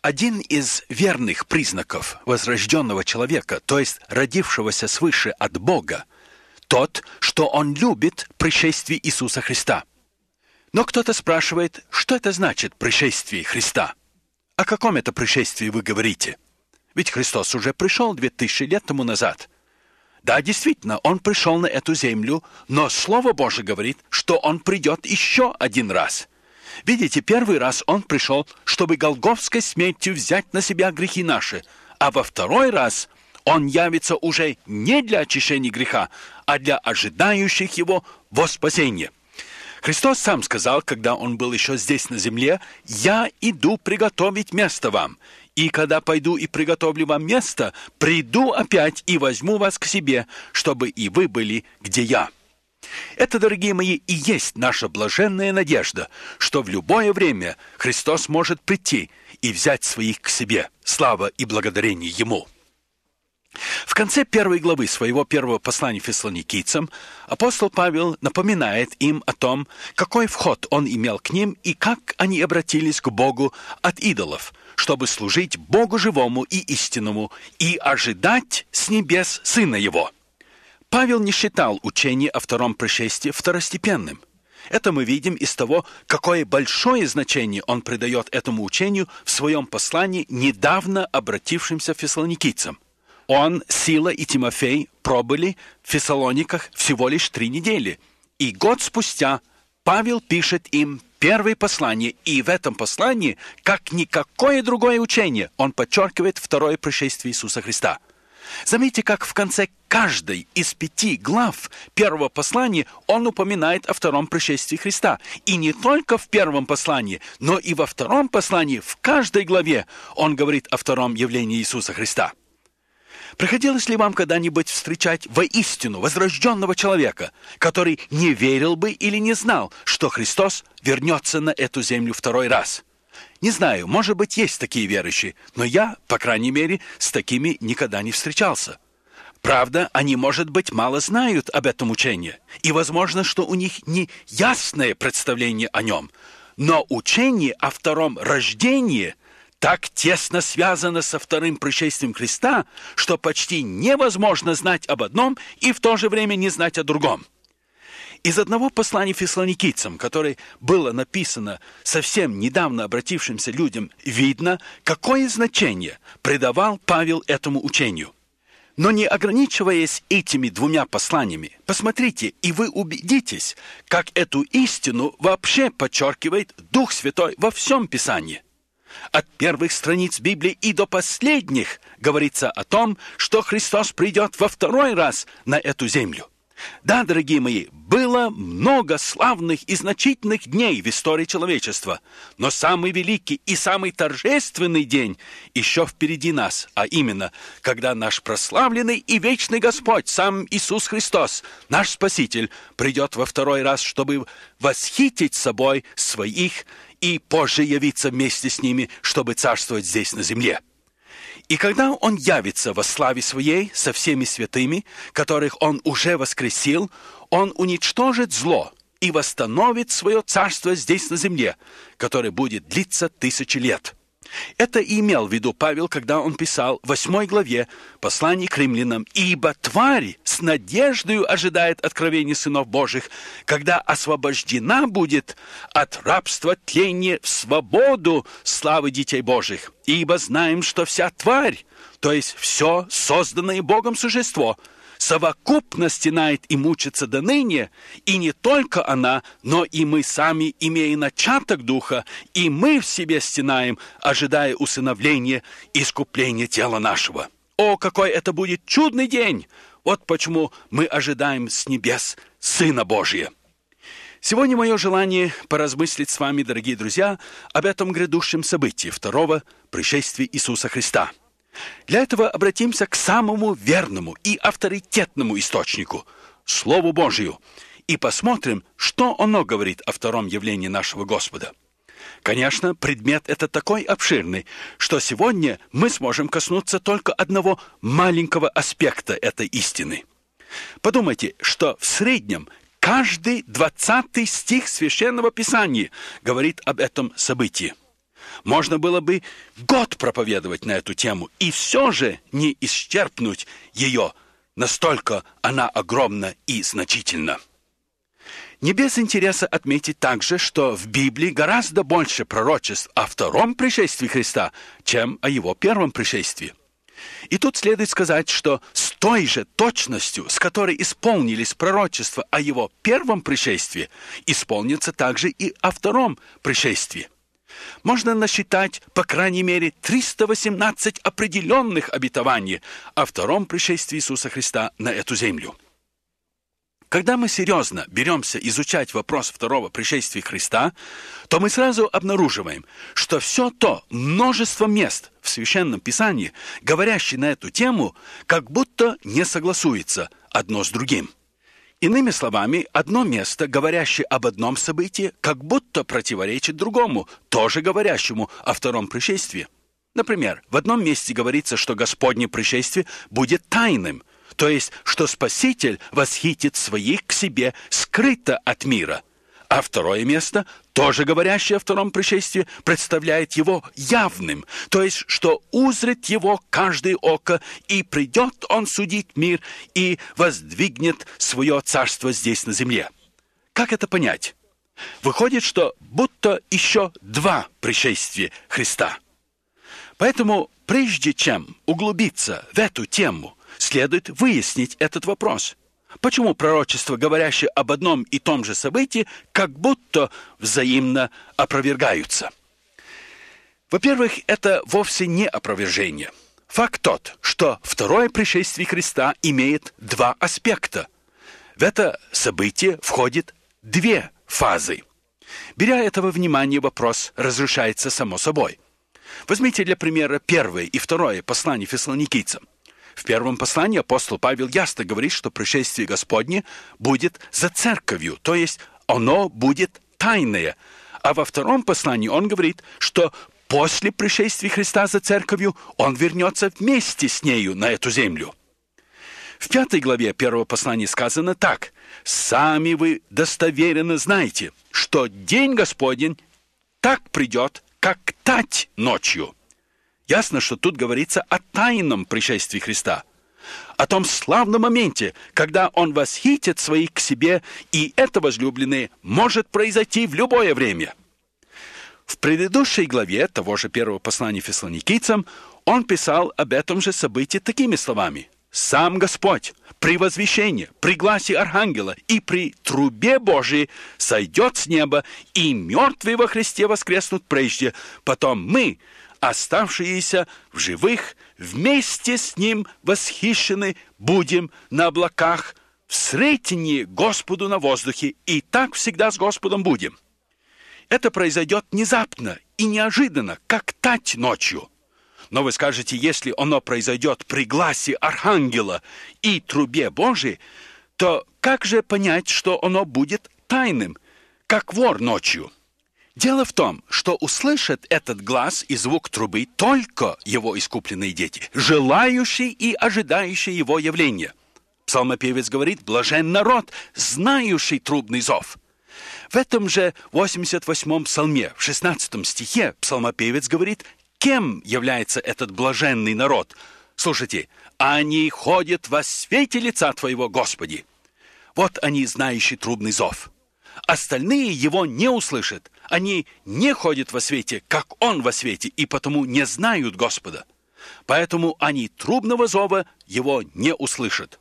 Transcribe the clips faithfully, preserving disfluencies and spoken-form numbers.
Один из верных признаков возрожденного человека, то есть родившегося свыше от Бога, тот, что он любит пришествие Иисуса Христа. Но кто-то спрашивает, что это значит пришествие Христа? О каком это пришествии вы говорите? Ведь Христос уже пришел две тысячи лет тому назад. Да, действительно, Он пришел на эту землю, но Слово Божие говорит, что Он придет еще один раз. Видите, первый раз Он пришел, чтобы голгофской смертью взять на себя грехи наши, а во второй раз Он явится уже не для очищения греха, а для ожидающих Его во спасение. Христос сам сказал, когда Он был еще здесь на земле: «Я иду приготовить место вам, и когда пойду и приготовлю вам место, приду опять и возьму вас к себе, чтобы и вы были, где я». Это, дорогие мои, и есть наша блаженная надежда, что в любое время Христос может прийти и взять своих к себе. Слава и благодарение Ему. В конце первой главы своего первого послания фессалоникийцам апостол Павел напоминает им о том, какой вход он имел к ним и как они обратились к Богу от идолов, чтобы служить Богу живому и истинному и ожидать с небес Сына Его. Павел не считал учение о втором пришествии второстепенным. Это мы видим из того, какое большое значение он придает этому учению в своем послании недавно обратившимся фессалоникийцам. Он, Сила и Тимофей пробыли в Фессалониках всего лишь три недели. И год спустя Павел пишет им первое послание, и в этом послании, как никакое другое учение, он подчеркивает второе пришествие Иисуса Христа. Заметьте, как в конце каждой из пяти глав первого послания он упоминает о втором пришествии Христа. И не только в первом послании, но и во втором послании, в каждой главе он говорит о втором явлении Иисуса Христа. Приходилось ли вам когда-нибудь встречать воистину возрожденного человека, который не верил бы или не знал, что Христос вернется на эту землю второй раз? Не знаю, может быть, есть такие верующие, но я, по крайней мере, с такими никогда не встречался. Правда, они, может быть, мало знают об этом учении, и возможно, что у них не ясное представление о нем, но учение о втором рождении так тесно связано со вторым пришествием Христа, что почти невозможно знать об одном и в то же время не знать о другом. Из одного послания фессалоникийцам, которое было написано совсем недавно обратившимся людям, видно, какое значение придавал Павел этому учению. Но не ограничиваясь этими двумя посланиями, посмотрите, и вы убедитесь, как эту истину вообще подчеркивает Дух Святой во всем Писании. От первых страниц Библии и до последних говорится о том, что Христос придет во второй раз на эту землю. Да, дорогие мои, было много славных и значительных дней в истории человечества, но самый великий и самый торжественный день еще впереди нас, а именно, когда наш прославленный и вечный Господь, сам Иисус Христос, наш Спаситель, придет во второй раз, чтобы восхитить собой своих и позже явиться вместе с ними, чтобы царствовать здесь на земле. И когда Он явится во славе Своей со всеми святыми, которых Он уже воскресил, Он уничтожит зло и восстановит свое царство здесь на земле, которое будет длиться тысячи лет. Это и имел в виду Павел, когда он писал в восьмой главе послания к римлянам: «Ибо тварь с надеждою ожидает откровения сынов Божьих, когда освобождена будет от рабства тления в свободу славы детей Божьих. Ибо знаем, что вся тварь, то есть все созданное Богом существо, совокупно стенает и мучится до ныне, и не только она, но и мы сами, имея начаток духа, и мы в себе стенаем, ожидая усыновления и искупления тела нашего». О, какой это будет чудный день! Вот почему мы ожидаем с небес Сына Божия. Сегодня мое желание поразмыслить с вами, дорогие друзья, об этом грядущем событии второго пришествия Иисуса Христа. Для этого обратимся к самому верному и авторитетному источнику – Слову Божию, и посмотрим, что оно говорит о втором явлении нашего Господа. Конечно, предмет этот такой обширный, что сегодня мы сможем коснуться только одного маленького аспекта этой истины. Подумайте, что в среднем каждый двадцатый стих Священного Писания говорит об этом событии. Можно было бы год проповедовать на эту тему, и все же не исчерпнуть ее, настолько она огромна и значительна. Не без интереса отметить также, что в Библии гораздо больше пророчеств о втором пришествии Христа, чем о его первом пришествии. И тут следует сказать, что с той же точностью, с которой исполнились пророчества о его первом пришествии, исполнится также и о втором пришествии. Можно насчитать, по крайней мере, триста восемнадцать определенных обетований о втором пришествии Иисуса Христа на эту землю. Когда мы серьезно беремся изучать вопрос второго пришествия Христа, то мы сразу обнаруживаем, что все то множество мест в Священном Писании, говорящие на эту тему, как будто не согласуется одно с другим. Иными словами, одно место, говорящее об одном событии, как будто противоречит другому, тоже говорящему о втором пришествии. Например, в одном месте говорится, что Господне пришествие будет тайным, то есть, что Спаситель восхитит своих к себе скрыто от мира. А второе место, тоже говорящее о втором пришествии, представляет его явным, то есть, что узрит его каждое око, и придет он судить мир, и воздвигнет свое царство здесь на земле. Как это понять? Выходит, что будто еще два пришествия Христа. Поэтому, прежде чем углубиться в эту тему, следует выяснить этот вопрос. Почему пророчества, говорящие об одном и том же событии, как будто взаимно опровергаются? Во-первых, это вовсе не опровержение. Факт тот, что второе пришествие Христа имеет два аспекта. В это событие входит две фазы. Беря это во внимание, вопрос разрешается само собой. Возьмите для примера первое и второе послание фессалоникийцам. В первом послании апостол Павел ясно говорит, что пришествие Господне будет за церковью, то есть оно будет тайное. А во втором послании он говорит, что после пришествия Христа за церковью он вернется вместе с нею на эту землю. В пятой главе первого послания сказано так: «Сами вы достоверно знаете, что день Господень так придет, как тать ночью». Ясно, что тут говорится о тайном пришествии Христа, о том славном моменте, когда Он восхитит своих к себе, и это, возлюбленные, может произойти в любое время. В предыдущей главе того же первого послания фессалоникийцам он писал об этом же событии такими словами: «Сам Господь при возвещении, при гласе архангела и при трубе Божией сойдет с неба, и мертвые во Христе воскреснут прежде, потом мы, оставшиеся в живых, вместе с Ним восхищены будем на облаках в сретении Господу на воздухе, и так всегда с Господом будем». Это произойдет внезапно и неожиданно, как тать ночью. Но вы скажете, если оно произойдет при гласе архангела и трубе Божией, то как же понять, что оно будет тайным, как вор ночью? Дело в том, что услышат этот глас и звук трубы только его искупленные дети, желающие и ожидающие его явления. Псалмопевец говорит: «Блажен народ, знающий трубный зов». В этом же восемьдесят восьмом псалме, в шестнадцатом стихе, псалмопевец говорит, кем является этот блаженный народ. Слушайте: «Они ходят во свете лица Твоего, Господи». Вот они, знающие трубный зов. Остальные его не услышат. Они не ходят во свете, как Он во свете, и потому не знают Господа. Поэтому они трубного зова его не услышат.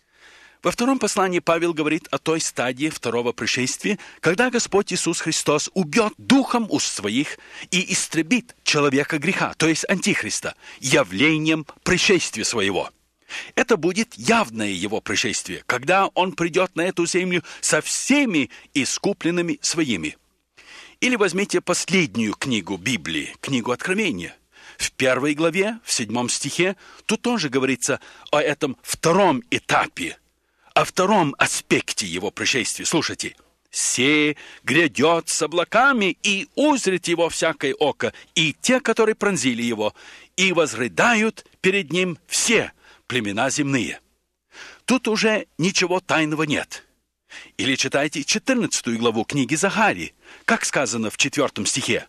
Во втором послании Павел говорит о той стадии второго пришествия, когда Господь Иисус Христос убьет духом уст своих и истребит человека греха, то есть антихриста, явлением пришествия своего. Это будет явное его пришествие, когда он придет на эту землю со всеми искупленными своими. Или возьмите последнюю книгу Библии, книгу Откровения. В первой главе, в седьмом стихе, тут тоже говорится о этом втором этапе, о втором аспекте его пришествия. Слушайте: «Се грядет с облаками, и узрит его всякое око, и те, которые пронзили его, и возрыдают перед ним все племена земные». Тут уже ничего тайного нет. Или читайте четырнадцатую главу книги Захарии, как сказано в четвертом стихе: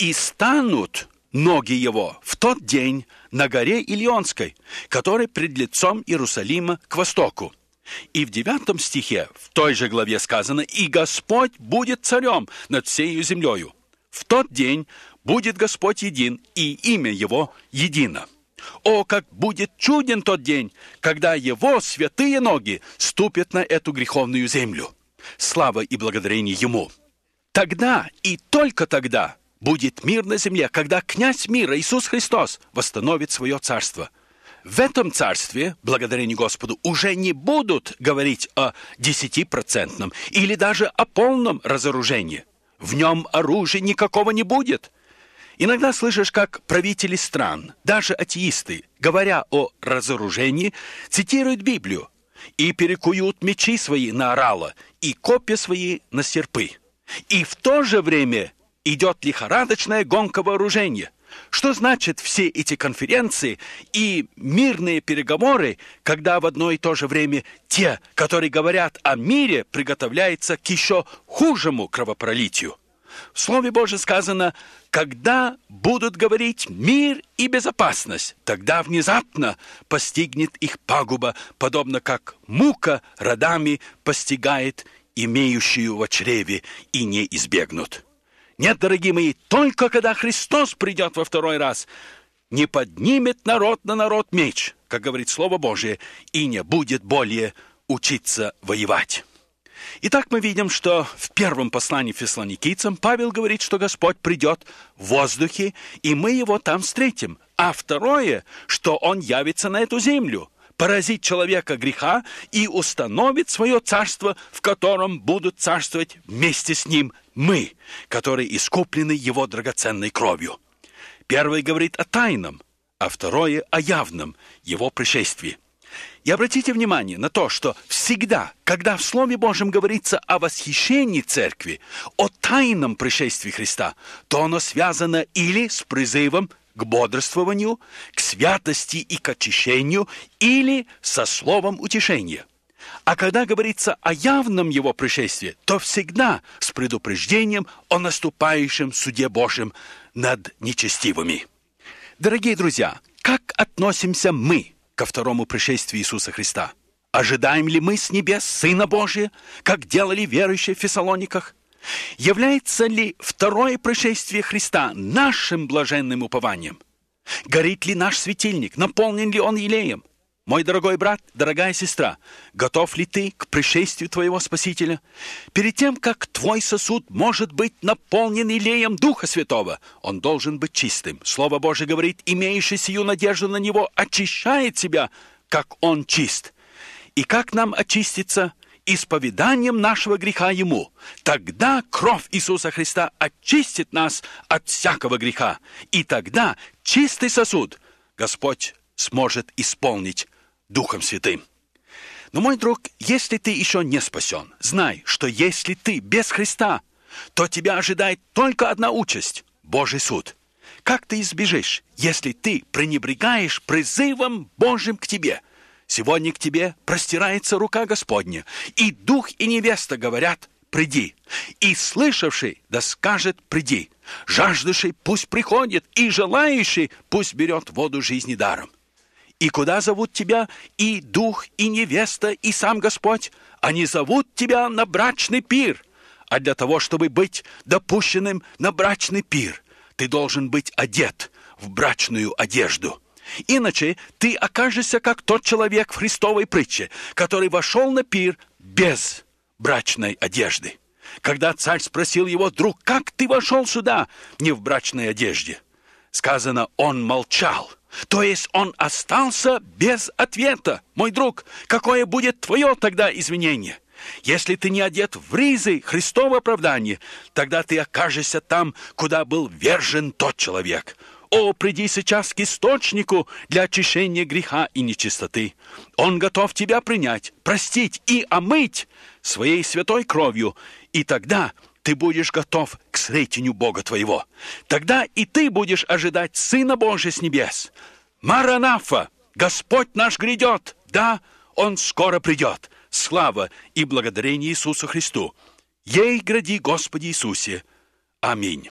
И станут ноги его в тот день на горе Илионской, которая пред лицом Иерусалима к востоку. И в девятом стихе в той же главе сказано: «И Господь будет царем над всею землею. В тот день будет Господь един, и имя Его едино. О, как будет чуден тот день, когда Его святые ноги ступят на эту греховную землю! Слава и благодарение Ему! Тогда и только тогда будет мир на земле, когда князь мира Иисус Христос восстановит свое царство. В этом царстве, благодарение Господу, уже не будут говорить о десятипроцентном или даже о полном разоружении. В нем оружия никакого не будет. Иногда слышишь, как правители стран, даже атеисты, говоря о разоружении, цитируют Библию и перекуют мечи свои на орала и копья свои на серпы. И в то же время идет лихорадочная гонка вооружения. Что значит все эти конференции и мирные переговоры, когда в одно и то же время те, которые говорят о мире, приготовляются к еще хужему кровопролитию? В Слове Божьем сказано: когда будут говорить мир и безопасность, тогда внезапно постигнет их пагуба, подобно как мука родами постигает имеющую во чреве, и не избегнут. Нет, дорогие мои, только когда Христос придет во второй раз, не поднимет народ на народ меч, как говорит Слово Божие, и не будет более учиться воевать. Итак, мы видим, что в первом послании фессалоникийцам Павел говорит, что Господь придет в воздухе, и мы Его там встретим. А второе, что Он явится на эту землю, поразит человека греха и установит свое царство, в котором будут царствовать вместе с Ним мы, которые искуплены Его драгоценной кровью. Первое говорит о тайном, а второе о явном Его пришествии. И обратите внимание на то, что всегда, когда в Слове Божьем говорится о восхищении Церкви, о тайном пришествии Христа, то оно связано или с призывом к бодрствованию, к святости и к очищению, или со словом утешения. А когда говорится о явном Его пришествии, то всегда с предупреждением о наступающем суде Божьем над нечестивыми. Дорогие друзья, как относимся мы ко второму пришествию Иисуса Христа? Ожидаем ли мы с небес Сына Божия, как делали верующие в Фессалониках? Является ли второе пришествие Христа нашим блаженным упованием? Горит ли наш светильник? Наполнен ли он елеем? Мой дорогой брат, дорогая сестра, готов ли ты к пришествию твоего Спасителя? Перед тем, как твой сосуд может быть наполнен елеем Духа Святого, он должен быть чистым. Слово Божие говорит: имеющий сию надежду на Него очищает себя, как он чист. И как нам очиститься? Исповеданием нашего греха Ему. Тогда кровь Иисуса Христа очистит нас от всякого греха. И тогда чистый сосуд Господь сможет исполнить Духом Святым. Но, мой друг, если ты еще не спасен, знай, что если ты без Христа, то тебя ожидает только одна участь – Божий суд. Как ты избежишь, если ты пренебрегаешь призывом Божьим к тебе? Сегодня к тебе простирается рука Господня, и дух и невеста говорят: приди. И слышавший да скажет: приди. Жаждущий пусть приходит, и желающий пусть берет воду жизни даром. И куда зовут тебя и дух, и невеста, и сам Господь? Они зовут тебя на брачный пир. А для того, чтобы быть допущенным на брачный пир, ты должен быть одет в брачную одежду. Иначе ты окажешься как тот человек в Христовой притче, который вошел на пир без брачной одежды. Когда царь спросил его: друг, как ты вошел сюда не в брачной одежде? Сказано, он молчал. То есть он остался без ответа. Мой друг, какое будет твое тогда извинение? Если ты не одет в ризы Христова оправдания, тогда ты окажешься там, куда был вержен тот человек. О, приди сейчас к источнику для очищения греха и нечистоты. Он готов тебя принять, простить и омыть своей святой кровью, и тогда ты будешь готов к встретению Бога твоего. Тогда и ты будешь ожидать Сына Божия с небес. Маранафа! Господь наш грядет! Да, Он скоро придет. Слава и благодарение Иисусу Христу! Ей гради, Господи Иисусе! Аминь.